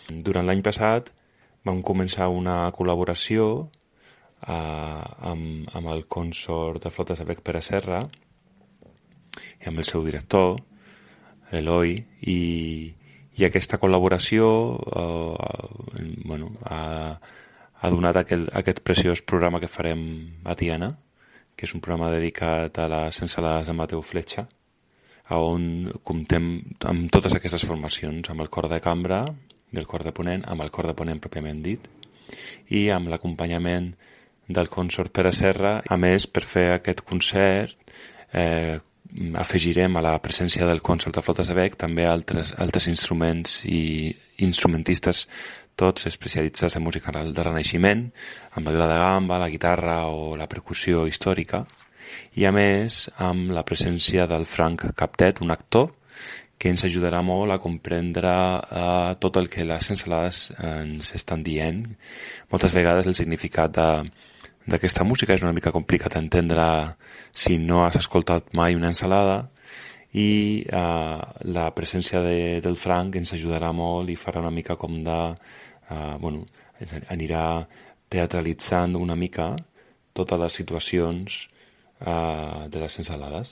Durant l'any passat vam començar una col·laboració amb el Consort de Flotes de Bec Pere Serra i amb el seu director, Eloi, i aquesta col·laboració ha donat aquest preciós programa que farem a Tiana, que és un programa dedicat a les ensalades de Mateu Fletxa, on comptem amb totes aquestes formacions, amb el cor de cambra del cor de Ponent, amb el cor de Ponent pròpiament dit, i amb l'acompanyament del Consort Pere Serra. A més, per fer aquest concert afegirem a la presència del Consort de Flotes de Bec també altres instruments i instrumentistes, tots especialitzats en música del Renaixement, amb la viola de gamba, la guitarra o la percussió històrica, i a més amb la presència del Frank Captet, un actor que ens ajudarà molt a comprendre tot el que les ensalades ens estan dient. Moltes vegades el significat d'aquesta música és una mica complicat d'entendre si no has escoltat mai una ensalada, i la presència del Frank ens ajudarà molt i farà una mica com anirà teatralitzant una mica totes les situacions de les ensalades.